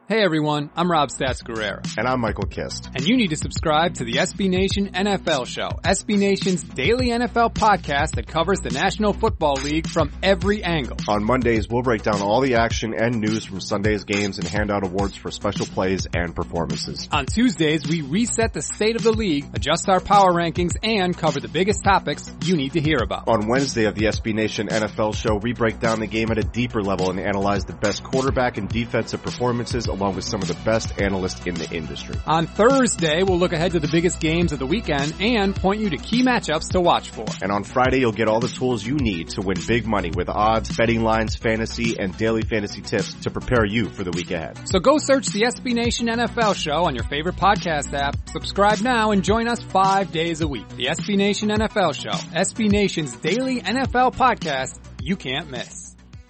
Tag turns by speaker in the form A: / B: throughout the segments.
A: Hey everyone, I'm Rob Stats Guerrera.
B: And I'm Michael Kist.
A: And you need to subscribe to the SB Nation NFL Show, SB Nation's daily NFL podcast that covers the National Football League from every angle.
B: On Mondays, we'll break down all the action and news from Sunday's games and hand out awards for special plays and performances.
A: On Tuesdays, we reset the state of the league, adjust our power rankings, and cover the biggest topics you need to hear about.
B: On Wednesday of the SB Nation NFL Show, we break down the game at a deeper level and analyze the best quarterback and defensive performances along with some of the best analysts in the industry.
A: On Thursday, we'll look ahead to the biggest games of the weekend and point you to key matchups to watch for.
B: And on Friday, you'll get all the tools you need to win big money with odds, betting lines, fantasy, and daily fantasy tips to prepare you for the week ahead.
A: So go search the SB Nation NFL Show on your favorite podcast app, subscribe now, and join us 5 days a week. The SB Nation NFL Show, SB Nation's daily NFL podcast you can't miss.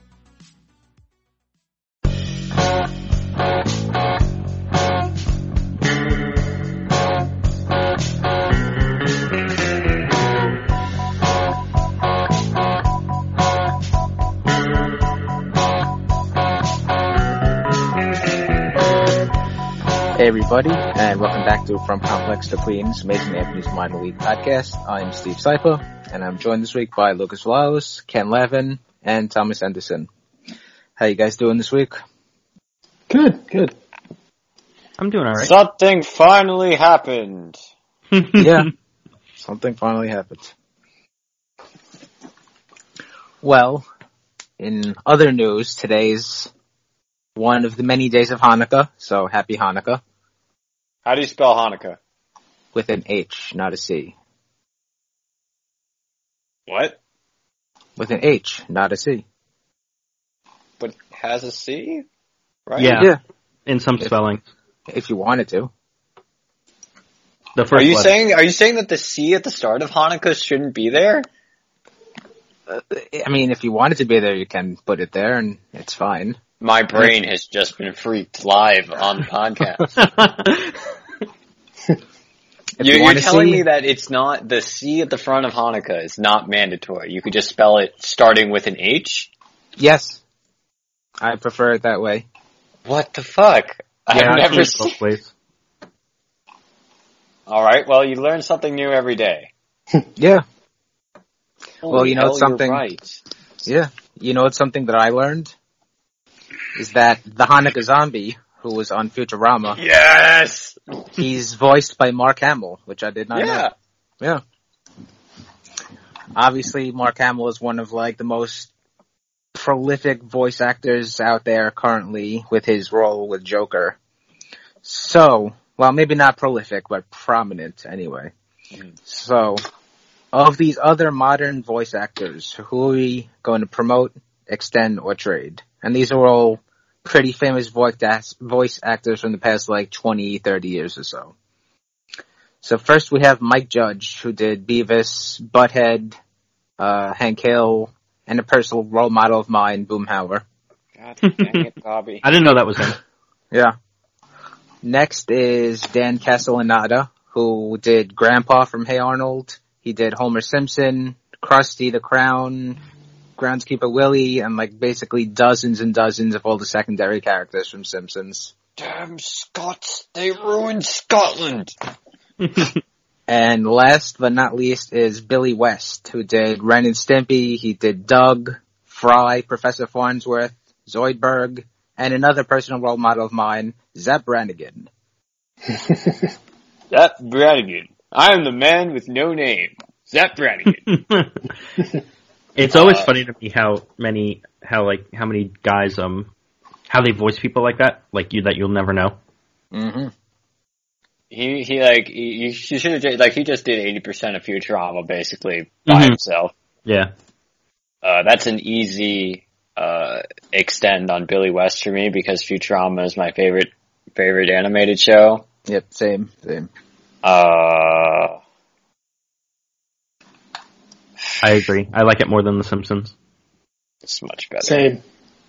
C: Hey everybody, and welcome back to From Complex to Queens, Amazing Anthony's Minor League Podcast. I'm Steve Seifer, and I'm joined this week by Lucas Wallace, Ken Levin, and Thomas Anderson. How you guys doing this week?
D: Good.
E: I'm doing alright.
D: Something finally happened.
C: Yeah, something finally happened. Well, in other news, today's one of the many days of Hanukkah, so happy Hanukkah.
D: How do you spell Hanukkah?
C: With an H, not a C.
D: What?
C: With an H, not a C.
D: But has a C? Right?
E: Yeah. In some spelling.
C: If you wanted to.
E: The first
D: Are you
E: letter.
D: saying that the C at the start of Hanukkah shouldn't be there?
C: I mean, if you wanted to be there, you can put it there, and it's fine.
D: My brain has just been freaked live on the podcast. You're telling me that it's not, the C at the front of Hanukkah is not mandatory. You could just spell it starting with an H?
C: Yes. I prefer it that way.
D: What the fuck? I've never seen. Alright, well, you learn something new every day.
C: Yeah. Well,
D: Holy
C: you know,
D: hell,
C: it's something.
D: you're right.
C: Yeah. You know, it's something that I learned is that the Hanukkah zombie, who was on Futurama,
D: Yes!
C: he's voiced by Mark Hamill, which I did not know. Yeah. Obviously, Mark Hamill is one of, like, the most prolific voice actors out there currently with his role with Joker. So, well, maybe not prolific, but prominent anyway. So, of these other modern voice actors, who are we going to promote, extend, or trade? And these are all pretty famous voice actors from the past, like, 20, 30 years or so. So first we have Mike Judge, who did Beavis, Butthead, Hank Hill, and a personal role model of mine, Boomhauer.
D: God dang it, Bobby.
E: I didn't know that was him.
C: Yeah. Next is Dan Castellaneta, who did Grandpa from Hey Arnold. He did Homer Simpson, Krusty the Clown, Groundskeeper Willie, and like basically dozens and dozens of all the secondary characters from Simpsons.
D: Damn Scots, they ruined Scotland!
C: And last but not least is Billy West, who did Ren and Stimpy. He did Doug, Fry, Professor Farnsworth, Zoidberg, and another personal role model of mine, Zapp Brannigan.
D: Zapp Brannigan. I am the man with no name. Zapp Brannigan.
E: It's always funny to me how many guys, how they voice people like that, like you, that you'll never know.
C: Mm-hmm.
D: He should have, like, he just did 80% of Futurama, basically, by himself.
E: Yeah.
D: That's an easy, extend on Billy West for me, because Futurama is my favorite animated show.
C: Yep, same.
E: I agree. I like it more than The Simpsons.
D: It's much better.
F: Same.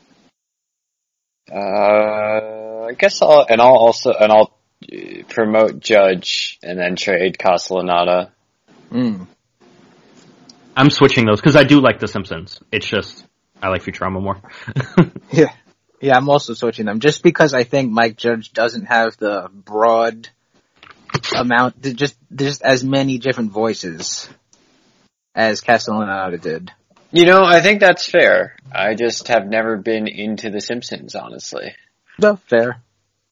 D: I guess I'll promote Judge and then trade Castellaneta.
E: I'm switching those because I do like The Simpsons. It's just I like Futurama more.
C: Yeah. Yeah, I'm also switching them just because I think Mike Judge doesn't have the broad amount, just as many different voices as Castellano did.
D: You know, I think that's fair. I just have never been into The Simpsons, honestly.
C: No, fair.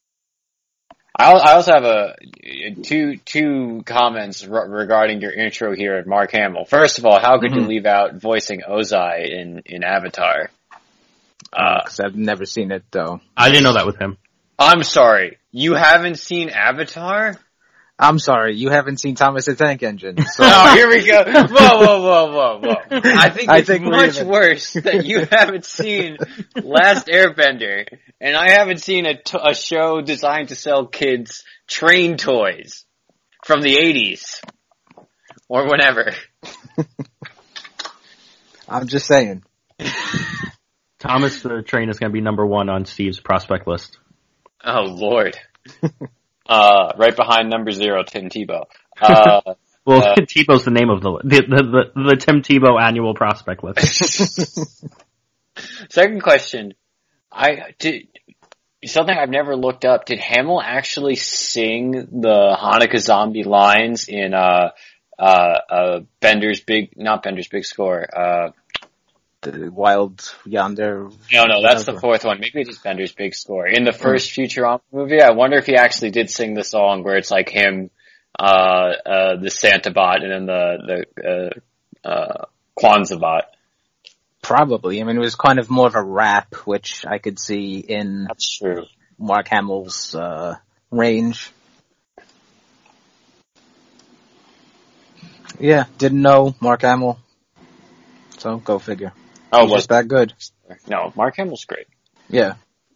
D: I also have two comments regarding your intro here at Mark Hamill. First of all, how could you leave out voicing Ozai in Avatar?
C: Because I've never seen it, though.
E: I didn't know that was him.
D: I'm sorry. You haven't seen Avatar?
C: I'm sorry, you haven't seen Thomas the Tank Engine. So.
D: Oh, here we go. Whoa. I think it's much worse that you haven't seen Last Airbender, and I haven't seen a show designed to sell kids train toys from the 80s. Or whenever.
C: I'm just saying.
E: Thomas the Train is going to be number 1 on Steve's prospect list.
D: Oh, Lord. Right behind number 0, Tim Tebow.
E: Tebow's the name of the Tim Tebow annual prospect list.
D: Second question. Something I've never looked up. Did Hamill actually sing the Hanukkah Zombie lines in, not Bender's Big Score,
C: the Wild Yonder.
D: No, that's the fourth one. Maybe it's Bender's Big Score. In the first Futurama movie, I wonder if he actually did sing the song where it's like him, the Santa bot, and then the Kwanzaa bot.
C: Probably. I mean, it was kind of more of a rap, which I could see in
D: That's true.
C: Mark Hamill's range. Yeah, didn't know Mark Hamill. So, go figure.
D: Oh,
C: was that good?
D: No, Mark Hamill's great.
C: Yeah.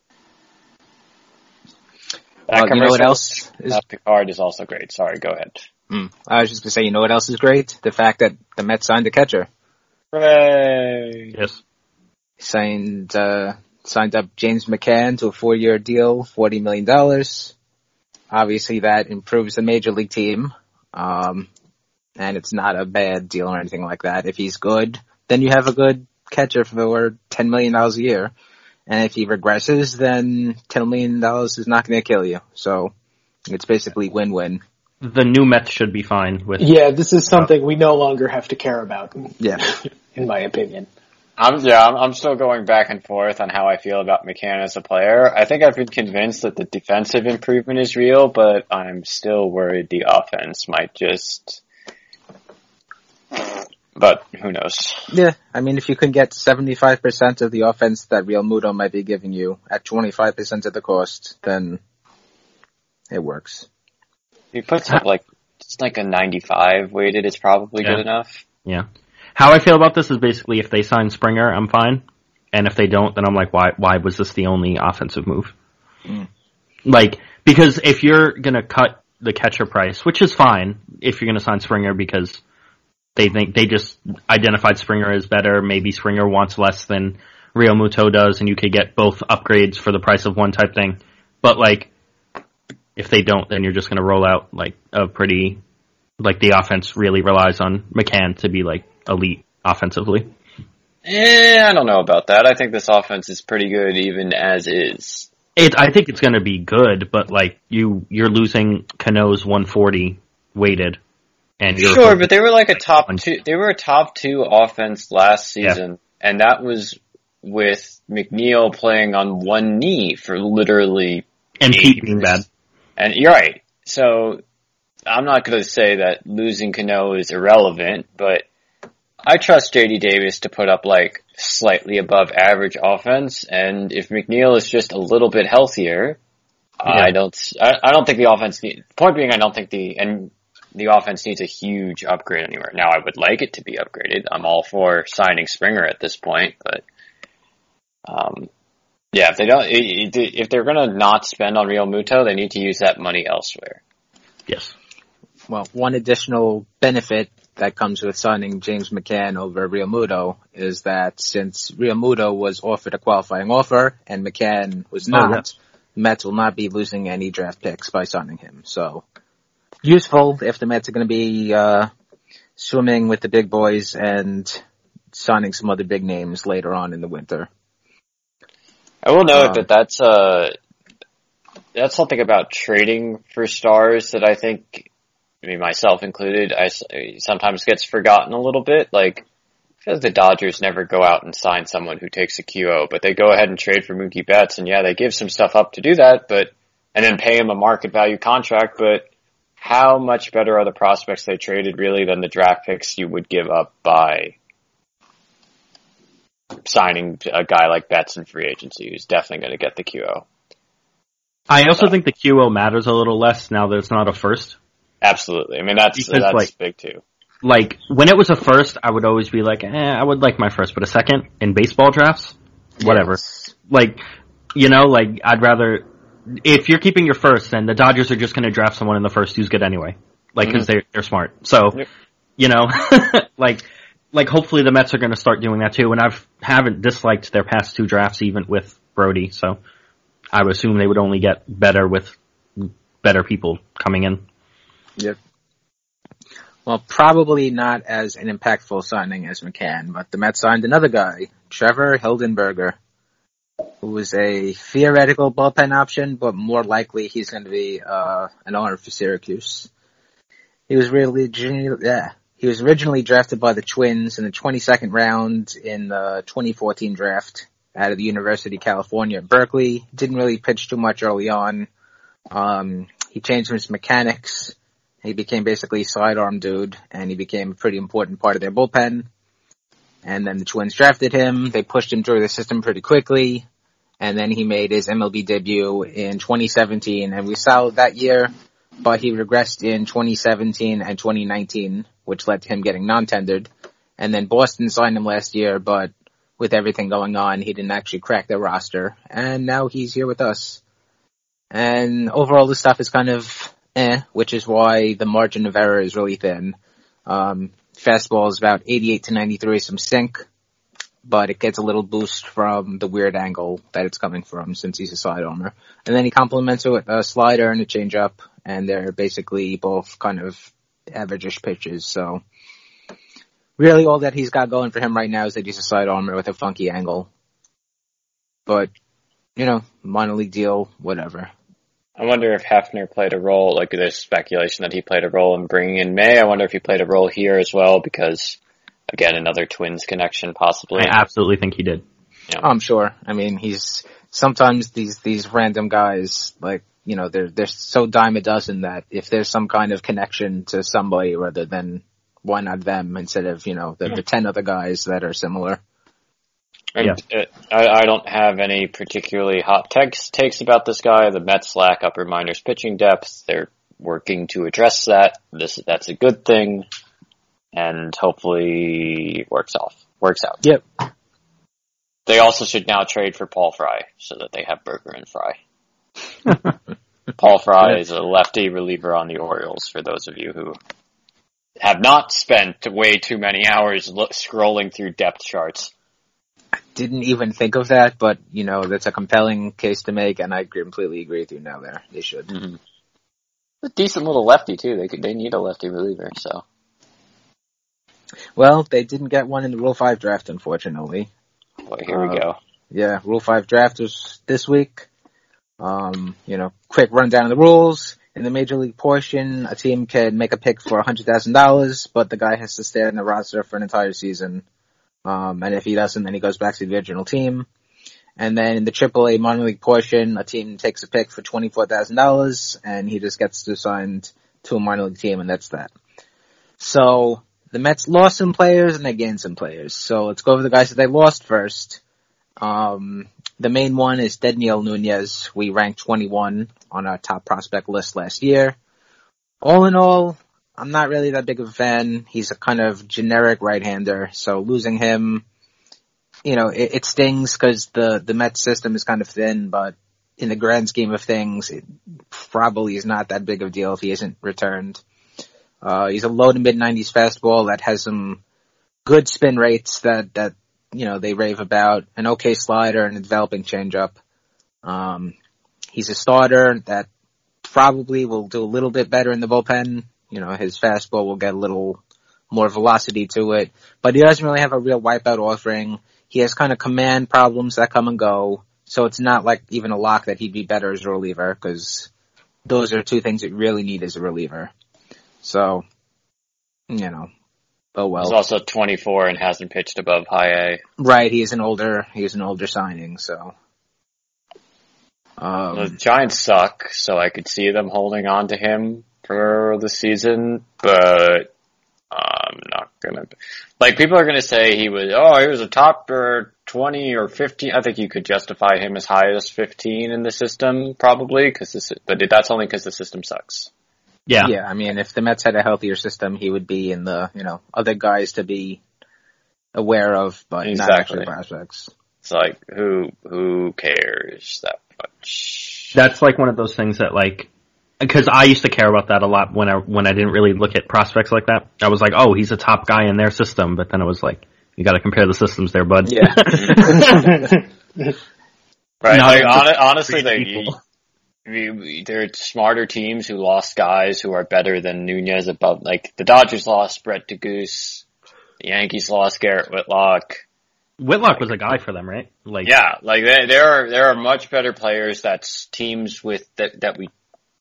D: That
C: you know what else
D: is? Picard is also great. Sorry, go ahead.
C: I was just going to say, you know what else is great? The fact that the Mets signed a catcher.
D: Hooray!
E: Yes.
C: Signed up James McCann to a 4-year deal, $40 million. Obviously, that improves the major league team. And it's not a bad deal or anything like that. If he's good, then you have a good catcher for $10 million a year. And if he regresses, then $10 million is not going to kill you. So it's basically win-win.
E: The new Mets should be fine with.
F: Yeah, this is something we no longer have to care about.
C: Yeah.
F: In my opinion.
D: I'm still going back and forth on how I feel about McCann as a player. I think I've been convinced that the defensive improvement is real, but I'm still worried the offense might just... But who knows?
C: Yeah, I mean, if you can get 75% of the offense that Real Muto might be giving you at 25% of the cost, then it works.
D: He puts up it's like a 95 weighted is probably good enough.
E: Yeah. How I feel about this is basically if they sign Springer, I'm fine. And if they don't, then I'm like, why was this the only offensive move? Because if you're gonna cut the catcher price, which is fine if you're gonna sign Springer because they think they just identified Springer as better. Maybe Springer wants less than Real Muto does, and you could get both upgrades for the price of one type thing. But if they don't, then you're just going to roll out the offense really relies on McCann to be elite offensively.
D: I don't know about that. I think this offense is pretty good even as is.
E: I think it's going to be good, but you're losing Cano's 140 weighted. And
D: sure, but they were a top two. They were a top 2 offense last season, and that was with McNeil playing on one knee for literally.
E: And Pete being bad.
D: And you're right. So I'm not going to say that losing Cano is irrelevant, but I trust JD Davis to put up slightly above average offense, and if McNeil is just a little bit healthier, I don't think the offense. Point being, I don't think the offense needs a huge upgrade anywhere. Now, I would like it to be upgraded. I'm all for signing Springer at this point, but if they're going to not spend on Real Muto, they need to use that money elsewhere.
E: Yes.
C: Well, one additional benefit that comes with signing James McCann over Real Muto is that since Real Muto was offered a qualifying offer and McCann was not, Mets will not be losing any draft picks by signing him. So useful if the Mets are going to be swimming with the big boys and signing some other big names later on in the winter.
D: I will note that's something about trading for stars that I think, I mean, myself included, sometimes gets forgotten a little bit. Like, because the Dodgers never go out and sign someone who takes a QO, but they go ahead and trade for Mookie Betts, and yeah, they give some stuff up to do that, and then pay him a market value contract, but how much better are the prospects they traded really than the draft picks you would give up by signing a guy like Betts in free agency, who's definitely going to get the QO?
E: I also think the QO matters a little less now that it's not a first.
D: Absolutely. I mean, that's big too.
E: Like, when it was a first, I would always be like, I would like my first, but a second in baseball drafts, whatever.
C: Yes.
E: Like, I'd rather, if you're keeping your first, then the Dodgers are just going to draft someone in the first who's good anyway. Like, because they're smart. So, like hopefully the Mets are going to start doing that too. And haven't disliked their past two drafts even with Brody, so I would assume they would only get better with better people coming in.
C: Yep. Well, probably not as an impactful signing as McCann, but the Mets signed another guy, Trevor Hildenberger, who was a theoretical bullpen option, but more likely he's going to be an owner for Syracuse. He was originally drafted by the Twins in the 22nd round in the 2014 draft out of the University of California at Berkeley. Didn't really pitch too much early on. He changed his mechanics. He became basically a sidearm dude, and he became a pretty important part of their bullpen. And then the Twins drafted him. They pushed him through the system pretty quickly. And then he made his MLB debut in 2017, and we saw that year, but he regressed in 2017 and 2019, which led to him getting non-tendered. And then Boston signed him last year, but with everything going on, he didn't actually crack their roster. And now he's here with us. And overall, this stuff is kind of which is why the margin of error is really thin. Fastball is about 88 to 93, some sink, but it gets a little boost from the weird angle that it's coming from since he's a side armor. And then he complements it with a slider and a changeup, and they're basically both kind of average-ish pitches. So really all that he's got going for him right now is that he's a side armor with a funky angle. But, minor league deal, whatever.
D: I wonder if Hefner played a role, like there's speculation that he played a role in bringing in May. I wonder if he played a role here as well because, again, another Twins connection possibly.
E: I absolutely think he did.
C: Yeah. I'm sure. I mean, he's sometimes these random guys, like, they're so dime a dozen that if there's some kind of connection to somebody rather than why not them instead of, the 10 other guys that are similar.
D: And I don't have any particularly hot takes about this guy. The Mets lack upper minors pitching depth. They're working to address that. That's a good thing, and hopefully it works out.
C: Yep.
D: They also should now trade for Paul Fry so that they have Burger and Fry. Paul Fry is a lefty reliever on the Orioles, for those of you who have not spent way too many hours scrolling through depth charts.
C: I didn't even think of that, but, that's a compelling case to make, and I completely agree with you now there. They should.
D: Mm-hmm. A decent little lefty, too. They need a lefty reliever, so.
C: Well, they didn't get one in the Rule 5 draft, unfortunately.
D: Boy, here we go.
C: Yeah, Rule 5 draft was this week. Quick rundown of the rules. In the major league portion, a team can make a pick for $100,000, but the guy has to stay on the roster for an entire season. And if he doesn't, then he goes back to the original team. And then in the AAA minor league portion, a team takes a pick for $24,000, and he just gets assigned to a minor league team, and that's that. So the Mets lost some players, and they gained some players. So let's go over the guys that they lost first. The main one is Dedniel Nunez. We ranked 21 on our top prospect list last year. All in all, I'm not really that big of a fan. He's a kind of generic right-hander, so losing him, it stings because the Mets system is kind of thin, but in the grand scheme of things, it probably is not that big of a deal if he isn't returned. He's a low to mid-90s fastball that has some good spin rates that they rave about, an okay slider and a developing changeup. He's a starter that probably will do a little bit better in the bullpen. His fastball will get a little more velocity to it, but he doesn't really have a real wipeout offering. He has kind of command problems that come and go. So it's not like even a lock that he'd be better as a reliever, because those are two things that you really need as a reliever. So, oh well.
D: He's also 24 and hasn't pitched above high A.
C: Right, he's an older signing, so.
D: The Giants suck, so I could see them holding on to him for the season, but I'm not gonna. Like, people are gonna say he was a top 20 or 15. I think you could justify him as high as 15 in the system, probably, but that's only because the system sucks.
E: Yeah.
C: Yeah, I mean, if the Mets had a healthier system, he would be in the, other guys to be aware of, but not actually prospects.
D: It's like, who cares that much?
E: That's like one of those things that, like, because I used to care about that a lot when I didn't really look at prospects like that. I was like, oh, he's a top guy in their system, but then it was like, you gotta compare the systems there, bud.
C: Yeah.
D: Right, like, honestly, there are smarter teams who lost guys who are better than Nunez above. Like, the Dodgers lost Brett DeGoose, the Yankees lost Garrett Whitlock.
E: Whitlock was a guy for them, right? Like,
D: yeah, like there are much better players that teams that we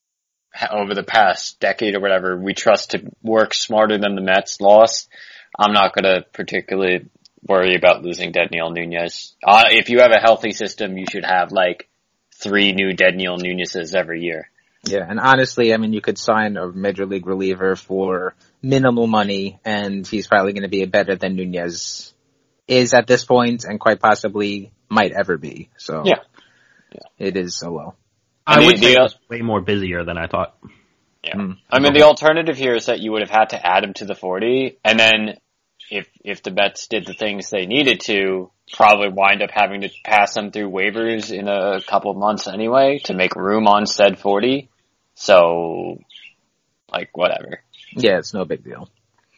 D: over the past decade or whatever we trust to work smarter than the Mets lost. I'm not going to particularly worry about losing Daniel Nunez. If you have a healthy system, you should have like 3 new Daniel Nunez's every year.
C: Yeah, and honestly, I mean, you could sign a major league reliever for minimal money, and he's probably going to be better than Nunez is at this point, and quite possibly might ever be. So
D: yeah.
C: It is so low.
E: I would say it was way more busier than I thought.
D: Yeah. I mean, the alternative here is that you would have had to add him to the 40, and then if the Mets did the things they needed to, probably wind up having to pass them through waivers in a couple of months anyway to make room on said 40. So, like, whatever.
C: Yeah, it's no big deal.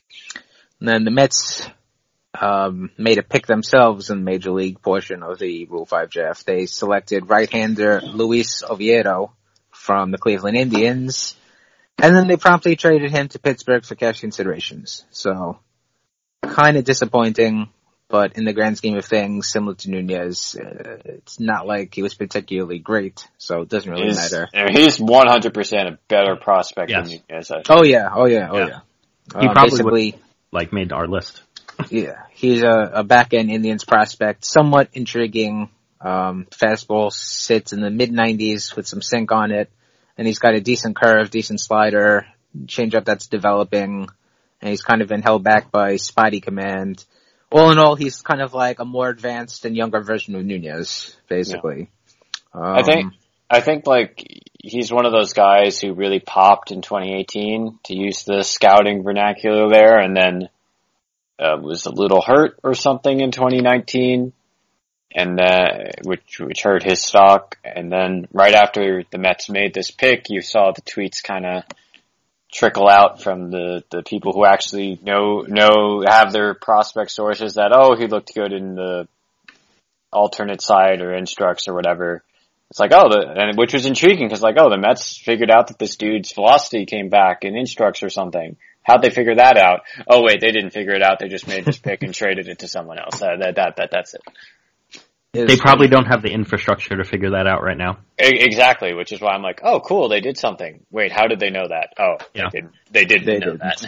C: And then the Mets made a pick themselves in the Major League portion of the Rule 5 draft. They selected right-hander Luis Oviedo from the Cleveland Indians, and then they promptly traded him to Pittsburgh for cash considerations. So, kind of disappointing, but in the grand scheme of things, similar to Nunez, it's not like he was particularly great, so it doesn't really matter.
D: He's 100% a better prospect than Nunez.
C: Oh yeah.
E: He probably would, made our list.
C: Yeah, he's a back-end Indians prospect, somewhat intriguing. Fastball sits in the mid-90s with some sink on it, and he's got a decent curve, decent slider, changeup that's developing, and he's kind of been held back by spotty command. All in all, he's kind of like a more advanced and younger version of Nunez, basically.
D: Yeah. I think like he's one of those guys who really popped in 2018, to use the scouting vernacular there, and then was a little hurt or something in 2019, and which hurt his stock. And then right after the Mets made this pick, you saw the tweets kind of trickle out from the people who actually have their prospect sources that, he looked good in the alternate side or instructs or whatever. It's like, which was intriguing because the Mets figured out that this dude's velocity came back in instructs or something. How'd they figure that out? Oh wait, they didn't figure it out. They just made this pick and traded it to someone else. That's it.
E: They probably don't have the infrastructure to figure that out right now.
D: Exactly, which is why I'm like, oh cool, they did something. Wait, how did they know that? Oh, yeah. They didn't know that.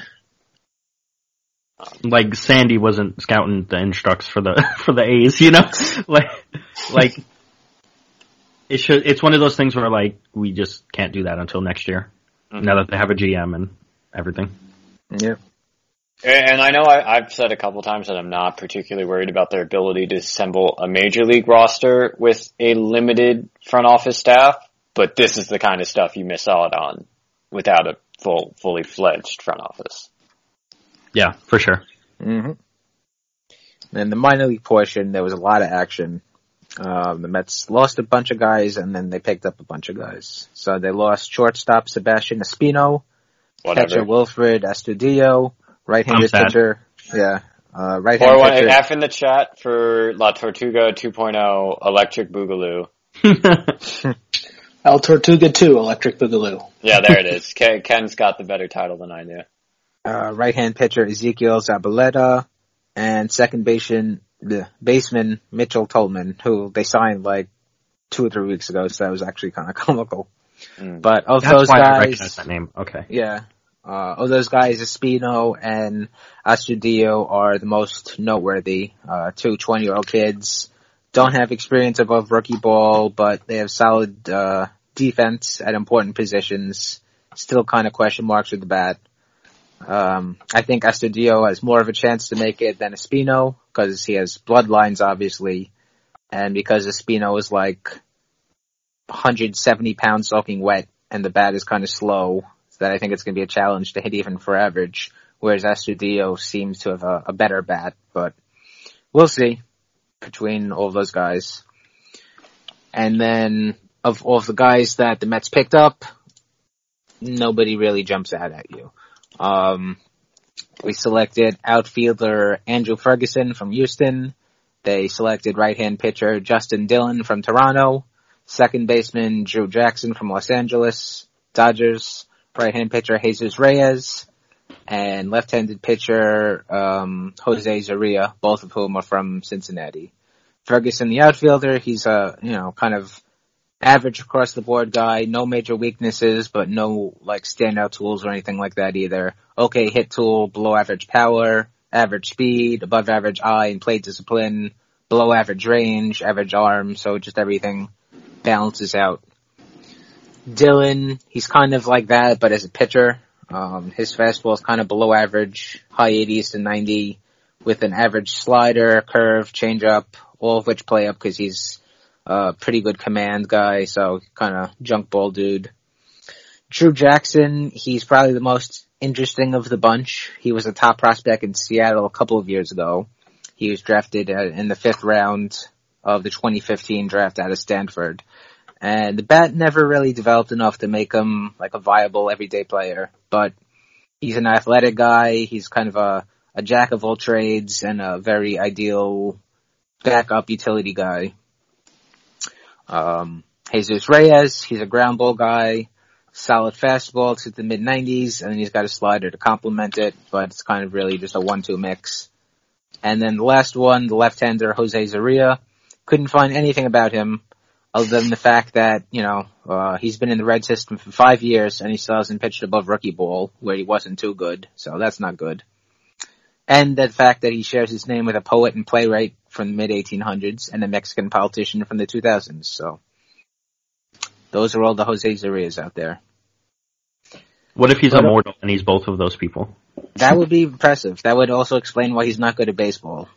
E: Like Sandy wasn't scouting the instructs for the A's, like it's one of those things where we just can't do that until next year. Mm-hmm. Now that they have a GM and everything.
C: Yeah.
D: And I know I've said a couple times that I'm not particularly worried about their ability to assemble a major league roster with a limited front office staff, but this is the kind of stuff you miss out on without a fully fledged front office.
E: Yeah, for sure.
C: Mm-hmm. In the minor league portion, there was a lot of action. The Mets lost a bunch of guys, and then they picked up a bunch of guys. So they lost shortstop Sebastian Espino, catcher Wilfred Astudillo, right-handed pitcher. Yeah. Right-handed pitcher.
D: F in the chat for La Tortuga 2.0 Electric Boogaloo.
F: El Tortuga 2 Electric Boogaloo.
D: Yeah, there it is. Ken's got the better title than I do.
C: Right-hand pitcher Ezekiel Zabaleta, and second baseman Mitchell Tolman, who they signed 2 or 3 weeks ago, so that was actually kind of comical.
D: Mm.
C: But of
E: That's
C: those
E: why I
C: guys,
E: recognize that name. Okay.
C: yeah, of those guys, Espino and Astudillo are the most noteworthy. 2 20-year-old kids, don't have experience above rookie ball, but they have solid defense at important positions. Still kind of question marks with the bat. I think Astudillo has more of a chance to make it than Espino because he has bloodlines, obviously, and because Espino is like 170 pounds soaking wet and the bat is kind of slow, so that I think it's going to be a challenge to hit even for average, whereas Astudillo seems to have a better bat, but we'll see between all of those guys. And then of all of the guys that the Mets picked up, nobody really jumps out at you. We selected outfielder Andrew Ferguson from Houston. They selected right-hand pitcher Justin Dillon from Toronto. Second baseman Drew Jackson from Los Angeles Dodgers. Right-hand pitcher Jesus Reyes. And left-handed pitcher Jose Zarria, both of whom are from Cincinnati. Ferguson, the outfielder, he's a, kind of average across the board guy, no major weaknesses, but no like standout tools or anything like that either. Okay hit tool, below average power, average speed, above average eye and plate discipline, below average range, average arm, so just everything balances out. Dillon, he's kind of like that, but as a pitcher, his fastball is kind of below average, high 80s to 90, with an average slider, curve, changeup, all of which play up because he's pretty good command guy, so kind of junk ball dude. Drew Jackson, he's probably the most interesting of the bunch. He was a top prospect in Seattle a couple of years ago. He was drafted in the 5th round of the 2015 draft out of Stanford. And the bat never really developed enough to make him like a viable everyday player. But he's an athletic guy. He's kind of a jack of all trades and a very ideal backup utility guy. Jesus Reyes, he's a ground ball guy, solid fastball to the mid-90s, and then he's got a slider to complement it, but it's kind of really just a 1-2 mix. And then the last one, the left-hander, Jose Zarria, couldn't find anything about him other than the fact that, he's been in the Red system for 5 years, and he still hasn't pitched above rookie ball, where he wasn't too good, so that's not good. And the fact that he shares his name with a poet and playwright from the mid-1800s and a Mexican politician from the 2000s. So those are all the Jose Zarrias out there.
E: What if he's immortal and he's both of those people?
C: That would be impressive. That would also explain why he's not good at baseball.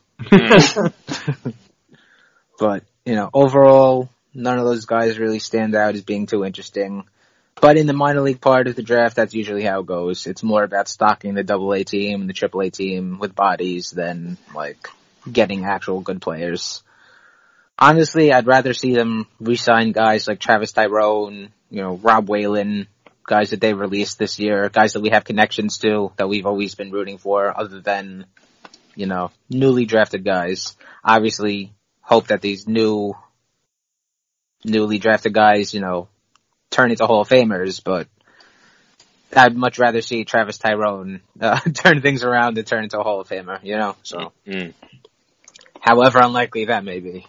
C: But, overall, none of those guys really stand out as being too interesting. But in the minor league part of the draft, that's usually how it goes. It's more about stocking the AA team and the AAA team with bodies than, getting actual good players. Honestly, I'd rather see them re-sign guys like Travis Tyrone, Rob Whalen, guys that they released this year, guys that we have connections to, that we've always been rooting for, other than, newly drafted guys. Obviously, hope that these newly drafted guys, turn into Hall of Famers, but I'd much rather see Travis Tyrone turn things around than turn into a Hall of Famer, so.
D: Mm.
C: However unlikely that may be.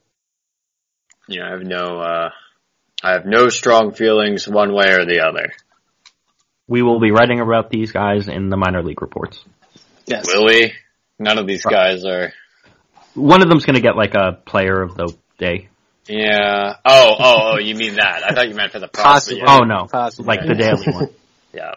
D: I have no strong feelings one way or the other.
E: We will be writing about these guys in the minor league reports.
F: Yes.
D: Will we? None of these guys are.
E: One of them's going to get a player of the day.
D: Yeah. Oh, you mean that. I thought you meant for the
C: Possibly.
D: Yeah.
E: Oh, no.
C: Possibly.
E: The daily one.
D: Yeah.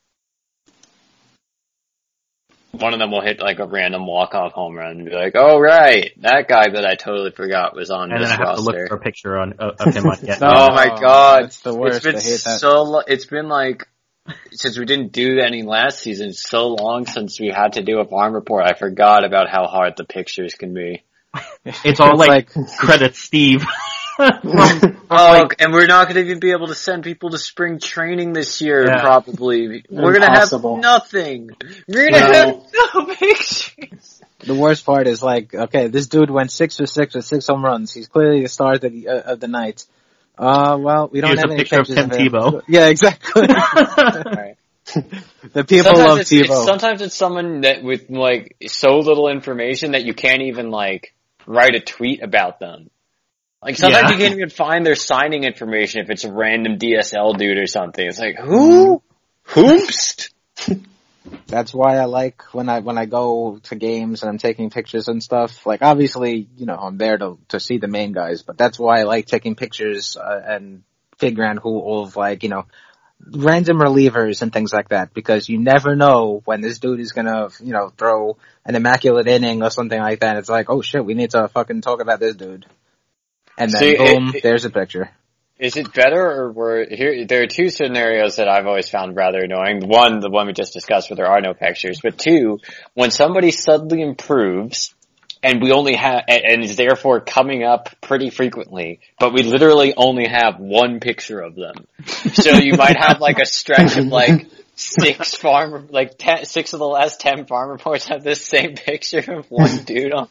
D: One of them will hit a random walk-off home run and be like, oh, right, that guy that I totally forgot was on
E: and
D: this
E: then I have
D: roster.
E: to look for a picture of him on Get.
D: Oh my god.
C: That's the worst.
D: It's been
C: I hate that.
D: it's been since we didn't do any last season, so long since we had to do a farm report, I forgot about how hard the pictures can be.
E: It's all credit Steve.
D: And we're not going to even be able to send people to spring training this year, probably. We're going to have nothing. We're going to have no pictures.
C: The worst part is this dude went 6 for 6 with 6 home runs. He's clearly the star of the night. Well, we don't
E: Here's
C: have
E: a
C: any
E: picture of
C: pictures
E: Tim
C: of him.
E: Tebow.
C: Yeah, exactly.
D: Right.
C: The people love Tebow.
D: Sometimes it's someone that with so little information that you can't even write a tweet about them. Like, sometimes you can't even find their signing information if it's a random DSL dude or something. It's like, who? Hoopst?
C: That's why I like when I go to games and I'm taking pictures and stuff. Like, obviously, I'm there to see the main guys, but that's why I like taking pictures and figuring out who all of, like, random relievers and things like that, because you never know when this dude is gonna, throw an immaculate inning or something like that. It's like, oh shit, we need to fucking talk about this dude. And then boom, there's a picture.
D: Is it better, or there are two scenarios that I've always found rather annoying. One, the one we just discussed where there are no pictures, but two, when somebody suddenly improves and we only have, and is therefore coming up pretty frequently, but we literally only have one picture of them. So you might have like a stretch of like six of the last 10 farm reports have this same picture of one dude on.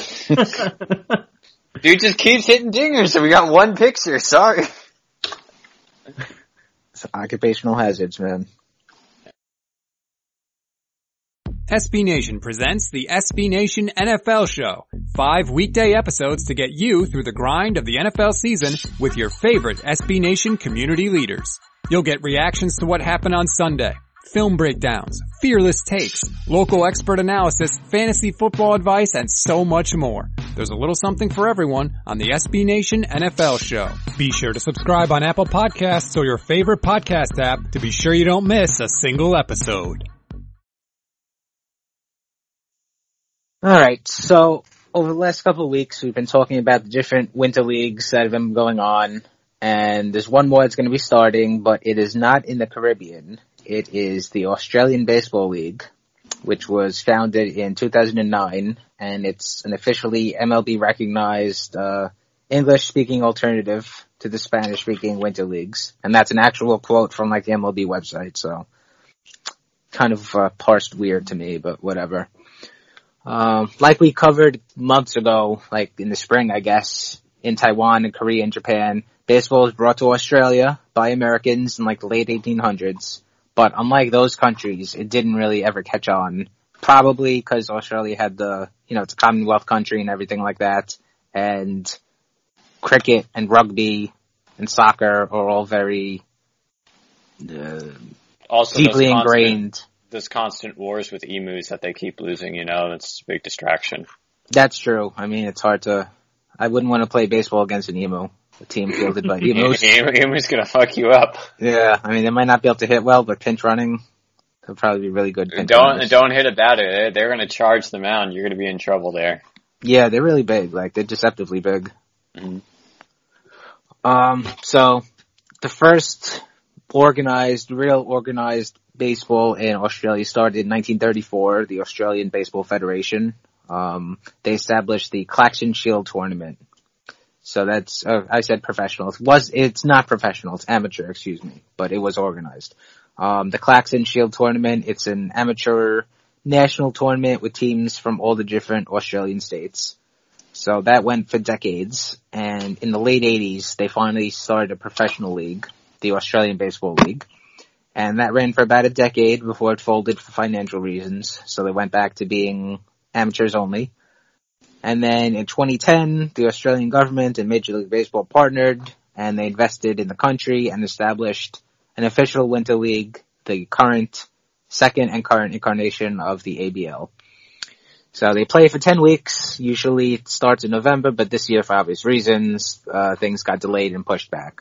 D: Dude just keeps hitting dingers, so we got one picture, sorry.
C: It's occupational hazards, man.
A: SB Nation presents the SB Nation NFL Show. 5 weekday episodes to get you through the grind of the NFL season with your favorite SB Nation community leaders. You'll get reactions to what happened on Sunday, film breakdowns, fearless takes, local expert analysis, fantasy football advice, and so much more. There's a little something for everyone on the SB Nation NFL Show. Be sure to subscribe on Apple Podcasts or your favorite podcast app to be sure you don't miss a single episode.
C: Alright, so over the last couple of weeks we've been talking about the different winter leagues that have been going on, and there's one more that's going to be starting, but it is not in the Caribbean. It is the Australian Baseball League, which was founded in 2009, and it's an officially MLB recognized English-speaking alternative to the Spanish-speaking winter leagues. And that's an actual quote from like the MLB website, so kind of parsed weird to me, but whatever. Like we covered months ago, like in the spring, I guess, in Taiwan and Korea and Japan, baseball was brought to Australia by Americans in like the late 1800s. But unlike those countries, it didn't really ever catch on. Probably because Australia had it's a Commonwealth country and everything like that. And cricket and rugby and soccer are all very
D: also
C: deeply ingrained.
D: Those constant wars with emus that they keep losing, that's a big distraction.
C: That's true. I mean, it's hard I wouldn't want to play baseball against an emu. A team fielded by emus.
D: Emu's gonna fuck you up.
C: Yeah, I mean, they might not be able to hit well, but pinch running, they'll probably be really good pinch runners.
D: Don't hit a batter. They're gonna charge the mound. You're gonna be in trouble there.
C: Yeah, they're really big. Like, they're deceptively big.
D: Mm-hmm.
C: So, the first real organized baseball in Australia started in 1934, the Australian Baseball Federation. They established the Claxon Shield tournament. So that's, I said professional. It's not professional, it's amateur, excuse me, but it was organized. The Claxon Shield tournament, it's an amateur national tournament with teams from all the different Australian states. So that went for decades, and in the late 80s, they finally started a professional league, the Australian Baseball League. And that ran for about a decade before it folded for financial reasons, so they went back to being amateurs only. And then in 2010, the Australian government and Major League Baseball partnered, and they invested in the country and established an official winter league, the second and current incarnation of the ABL. So they play for 10 weeks. Usually it starts in November, but this year, for obvious reasons, things got delayed and pushed back.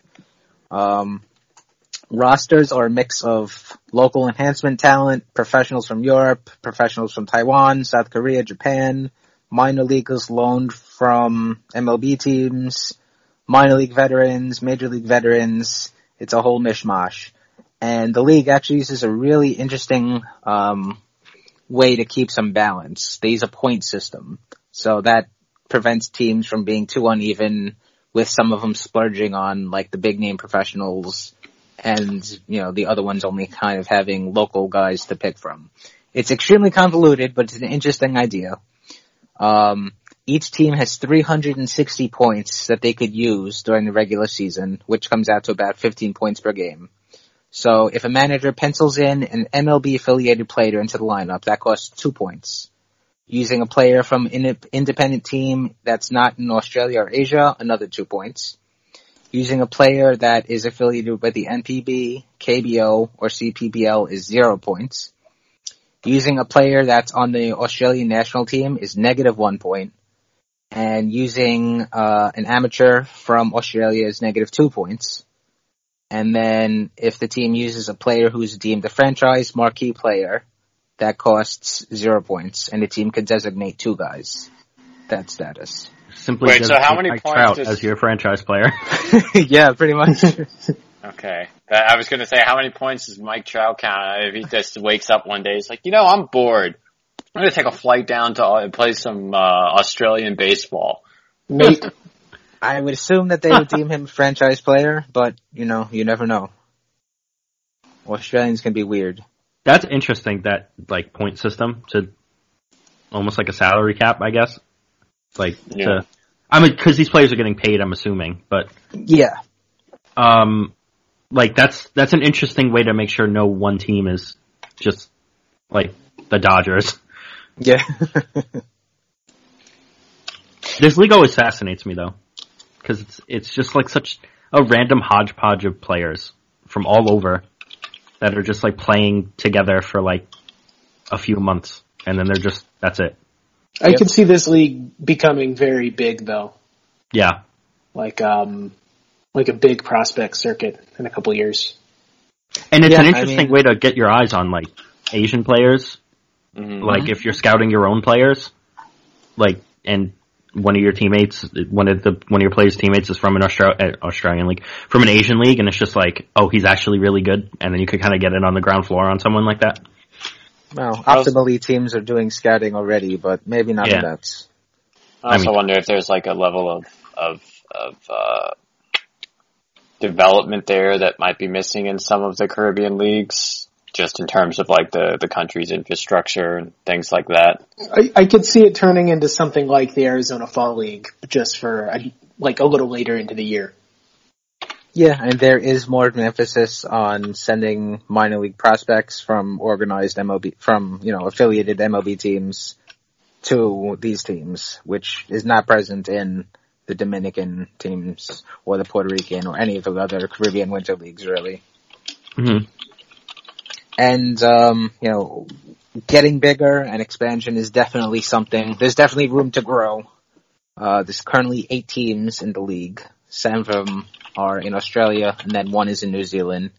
C: Rosters are a mix of local enhancement talent, professionals from Europe, professionals from Taiwan, South Korea, Japan, minor leaguers loaned from MLB teams, minor league veterans, major league veterans. It's a whole mishmash. And the league actually uses a really interesting way to keep some balance. They use a point system. So that prevents teams from being too uneven, with some of them splurging on like the big name professionals and, the other ones only kind of having local guys to pick from. It's extremely convoluted, but it's an interesting idea. Each team has 360 points that they could use during the regular season, which comes out to about 15 points per game. So if a manager pencils in an MLB affiliated player into the lineup, that costs 2 points. Using a player from an independent team that's not in Australia or Asia, another 2 points. Using a player that is affiliated with the NPB, KBO, or CPBL is 0 points. Using a player that's on the Australian national team is -1 point. And using an amateur from Australia is -2 points. And then if the team uses a player who's deemed a franchise marquee player, that costs 0 points, and the team could designate 2 guys. That status.
E: Simply
D: Wait, so how many
E: Mike
D: points
E: Trout
D: does...
E: as your franchise player?
C: Yeah, pretty much.
D: Okay. I was going to say, how many points does Mike Trout count if he just wakes up one day, he's like, I'm bored. I'm going to take a flight down to play some Australian baseball.
F: Mate,
C: I would assume that they would deem him a franchise player, but, you never know. Australians can be weird.
E: That's interesting, that, point system to almost like a salary cap, I guess. Because these players are getting paid, I'm assuming, but.
C: Yeah.
E: That's an interesting way to make sure no one team is just, the Dodgers.
C: Yeah.
E: This league always fascinates me, though. Because it's just such a random hodgepodge of players from all over that are just playing together for a few months, and then that's it.
F: I could see this league becoming very big, though.
E: Yeah.
F: Like a big prospect circuit in a couple years.
E: And it's an interesting way to get your eyes on Asian players. Mm-hmm. If you're scouting your own players, and one of your teammates, one of your players' teammates is from an Australian league, from an Asian league, and it's just he's actually really good, and then you could kind of get it on the ground floor on someone like that.
C: Well, optimally teams are doing scouting already, but maybe not the Mets.
D: I also wonder if there's a level of development there that might be missing in some of the Caribbean leagues, just in terms of the country's infrastructure and things like that.
F: I could see it turning into something like the Arizona Fall League, just for a little later into the year.
C: Yeah, and there is more of an emphasis on sending minor league prospects from organized MLB, from, affiliated MLB teams to these teams, which is not present in the Dominican teams or the Puerto Rican or any of the other Caribbean winter leagues, really.
E: Mm-hmm.
C: And, getting bigger and expansion is definitely something. There's definitely room to grow. There's currently 8 teams in the league. 7 of them are in Australia, and then 1 is in New Zealand.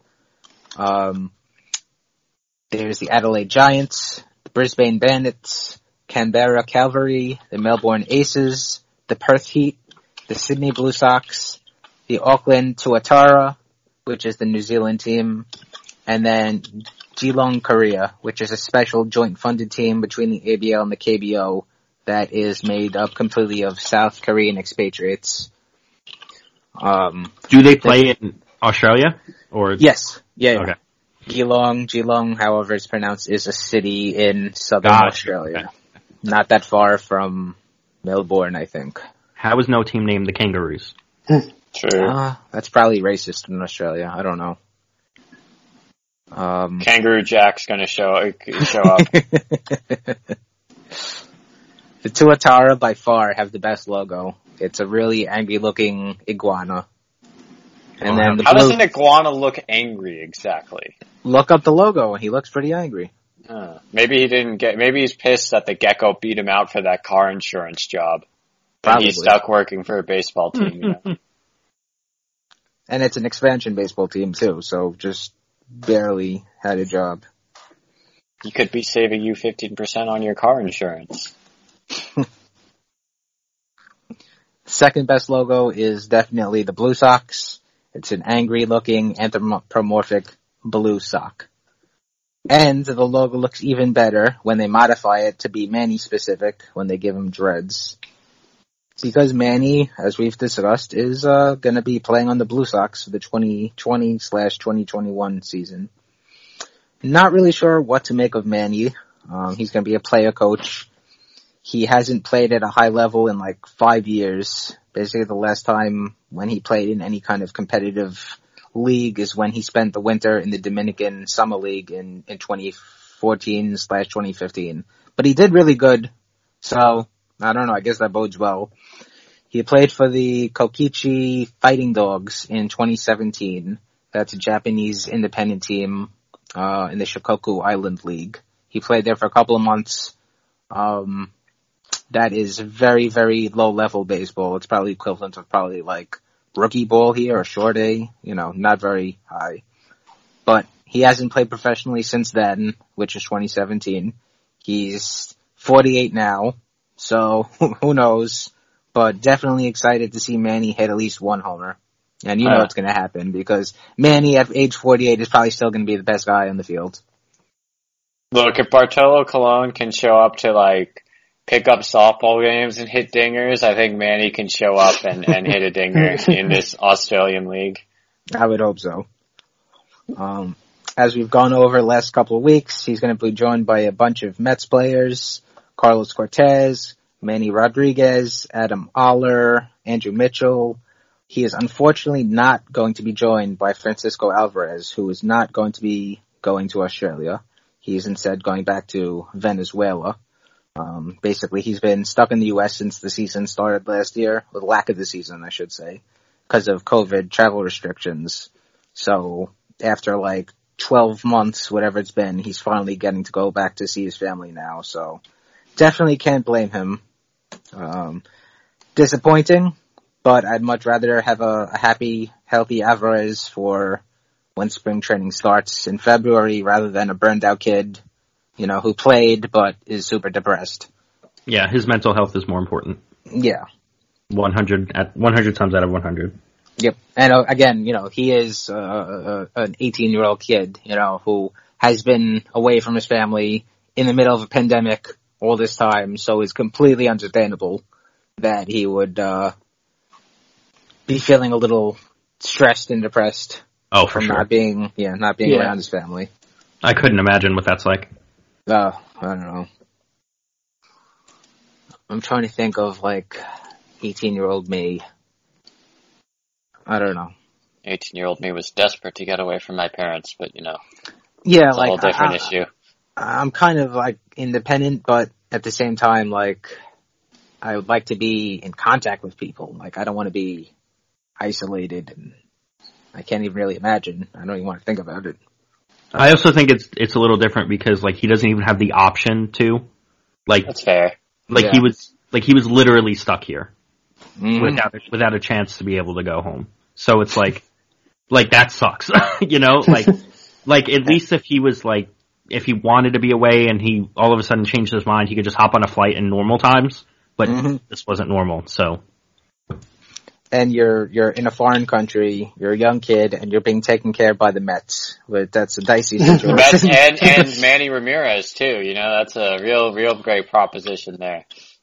C: There's the Adelaide Giants, the Brisbane Bandits, Canberra Cavalry, the Melbourne Aces, the Perth Heat, the Sydney Blue Sox, the Auckland Tuatara, which is the New Zealand team, and then Geelong Korea, which is a special joint funded team between the ABL and the KBO that is made up completely of South Korean expatriates.
E: Do they play in Australia? Or
C: yes. Yeah.
E: Okay.
C: Geelong, however it's pronounced, is a city in southern Australia. Okay. Not that far from Melbourne, I think.
E: How is no team named the Kangaroos?
D: Sure.
C: That's probably racist in Australia. I don't know.
D: Kangaroo Jack's gonna show up.
C: The Tuatara by far have the best logo. It's a really angry looking iguana. And then
D: how does an iguana look angry exactly?
C: Look up the logo and he looks pretty angry.
D: Maybe he's pissed that the gecko beat him out for that car insurance job.
C: Probably.
D: And he's stuck working for a baseball team.
C: And it's an expansion baseball team too, so just barely had a job.
D: He could be saving you 15% on your car insurance.
C: Second best logo is definitely the Blue Sox. It's an angry looking anthropomorphic blue sock. And the logo looks even better when they modify it to be Manny specific when they give him dreads. Because Manny, as we've discussed, is going to be playing on the Blue Sox for the 2020/2021 season. Not really sure what to make of Manny. He's going to be a player coach. He hasn't played at a high level in 5 years. Basically the last time when he played in any kind of competitive league is when he spent the winter in the Dominican Summer League in 2014/2015. But he did really good So, I don't know, I guess that bodes well. He played for the Kokichi Fighting Dogs in 2017. That's a Japanese independent team in the Shikoku Island League. He played there for a couple of months. That is very, very low-level baseball. It's probably equivalent of probably like rookie ball here or short A, not very high. But he hasn't played professionally since then, which is 2017. He's 48 now, so who knows? But definitely excited to see Manny hit at least one homer. And you know it's going to happen because Manny at age 48 is probably still going to be the best guy on the field.
D: Look, if Bartolo Colon can show up to pick up softball games and hit dingers, I think Manny can show up and hit a dinger in this Australian league.
C: I would hope so. As we've gone over the last couple of weeks, he's going to be joined by a bunch of Mets players, Carlos Cortez, Manny Rodriguez, Adam Oller, Andrew Mitchell. He is unfortunately not going to be joined by Francisco Alvarez, who is not going to be going to Australia. He's instead going back to Venezuela. Basically, he's been stuck in the U.S. since the season started last year, or the lack of the season, I should say, because of COVID travel restrictions. So after 12 months, whatever it's been, he's finally getting to go back to see his family now. So definitely can't blame him. Disappointing, but I'd much rather have a happy, healthy Alvarez for when spring training starts in February rather than a burned out kid, who played but is super depressed.
E: Yeah, his mental health is more important.
C: Yeah.
E: 100 times out of 100.
C: Yep. And again, he is an 18-year-old kid, who has been away from his family in the middle of a pandemic all this time, so it's completely understandable that he would be feeling a little stressed and depressed.
E: Oh, for
C: from
E: sure.
C: Not being around his family.
E: I couldn't imagine what that's like.
C: I don't know. I'm trying to think of 18-year-old me. I don't know.
D: 18-year-old me was desperate to get away from my parents, but
C: yeah,
D: it's a whole different issue.
C: I'm kind of independent, but at the same time, I would like to be in contact with people. I don't want to be isolated, and I can't even really imagine. I don't even want to think about it.
E: I also think it's a little different because he doesn't even have the option to.
D: That's fair.
E: Yeah. he was literally stuck here without a chance to be able to go home. So it's that sucks. At least if he was if he wanted to be away and he all of a sudden changed his mind, he could just hop on a flight in normal times. But this wasn't normal, so.
C: And you're in a foreign country, you're a young kid, and you're being taken care of by the Mets. But that's a dicey situation.
D: Mets and Manny Ramirez too. That's a real great proposition there.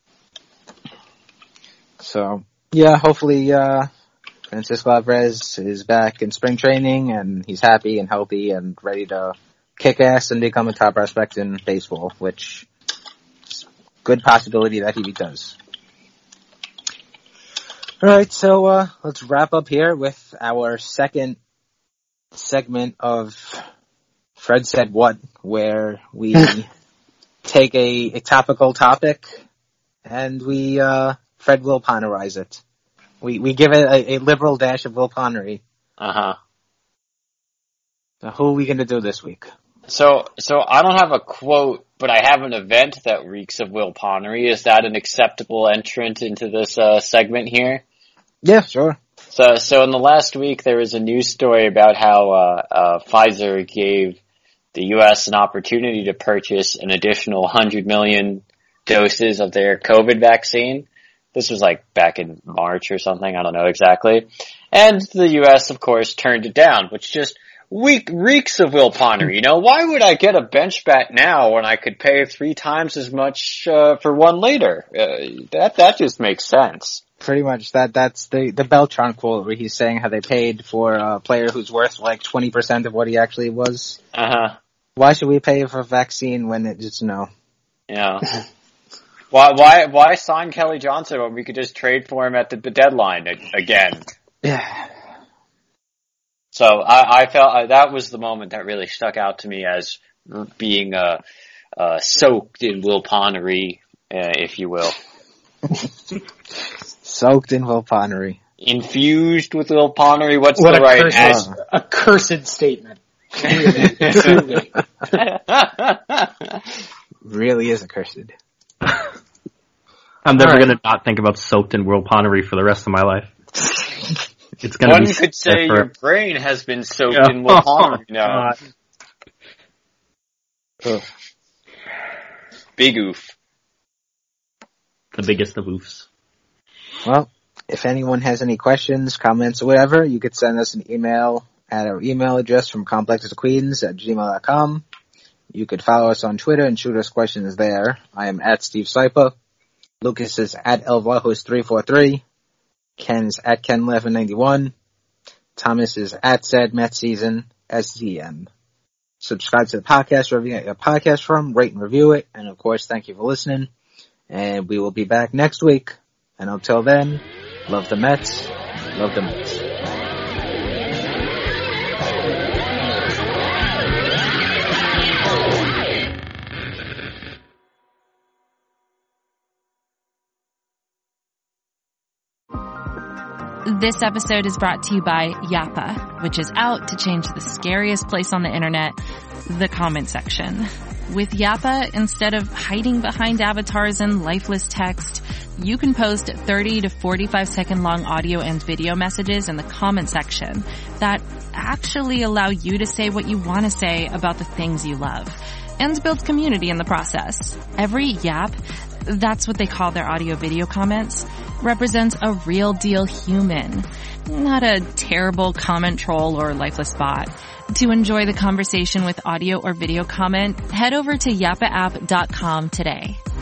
C: So yeah, hopefully Francisco Alvarez is back in spring training and he's happy and healthy and ready to kick ass and become a top prospect in baseball, which is a good possibility that he does. Alright, so let's wrap up here with our second segment of Fred Said What, where we take a topical topic and we Fred Will Ponnerize it. We give it a liberal dash of Will Ponnery.
D: Uh-huh.
C: So who are we going to do this week?
D: So I don't have a quote, but I have an event that reeks of Will Ponnery. Is that an acceptable entrant into this segment here?
C: Yeah, sure.
D: So in the last week, there was a news story about how Pfizer gave the U.S. an opportunity to purchase an additional 100 million doses of their COVID vaccine. This was back in March or something. I don't know exactly. And the U.S., of course, turned it down, which just reeks of Will Ponnery. Why would I get a bench bat now when I could pay 3 times as much for one later? That just makes sense.
C: Pretty much. That's the Beltran quote where he's saying how they paid for a player who's worth 20% of what he actually was.
D: Uh-huh.
C: Why should we pay for a vaccine when it just
D: Yeah. Why sign Kelly Johnson when we could just trade for him at the deadline again?
C: Yeah.
D: So I felt that was the moment that really stuck out to me as being soaked in Will Ponnery if you will.
C: Soaked in Will Ponnery.
D: Infused with Will Ponnery, what's
F: What
D: the right
F: a cursed statement. Really, truly.
C: Really is accursed.
E: I'm never going to not think about soaked in Will Ponnery for the rest of my life. It's going to be.
D: One could say your brain has been soaked in Will Ponnery now. Big oof.
E: The biggest of oofs.
C: Well, if anyone has any questions, comments, or whatever, you could send us an email at our email address from complexesqueens@gmail.com. You could follow us on Twitter and shoot us questions there. I am at Steve Sypa. Lucas is at elvajos343. Ken is at Ken1191. Thomas is at SadMetSeason, SZN. Subscribe to the podcast wherever you get your podcast from. Rate and review it. And of course, thank you for listening. And we will be back next week. And until then, love the Mets. Love the Mets.
G: This episode is brought to you by Yappa, which is out to change the scariest place on the internet, the comment section. With Yappa, instead of hiding behind avatars and lifeless text, you can post 30 to 45 second long audio and video messages in the comment section that actually allow you to say what you want to say about the things you love and build community in the process. Every Yap, that's what they call their audio video comments, represents a real deal human, not a terrible comment troll or lifeless bot. To enjoy the conversation with audio or video comment, head over to yappaapp.com today.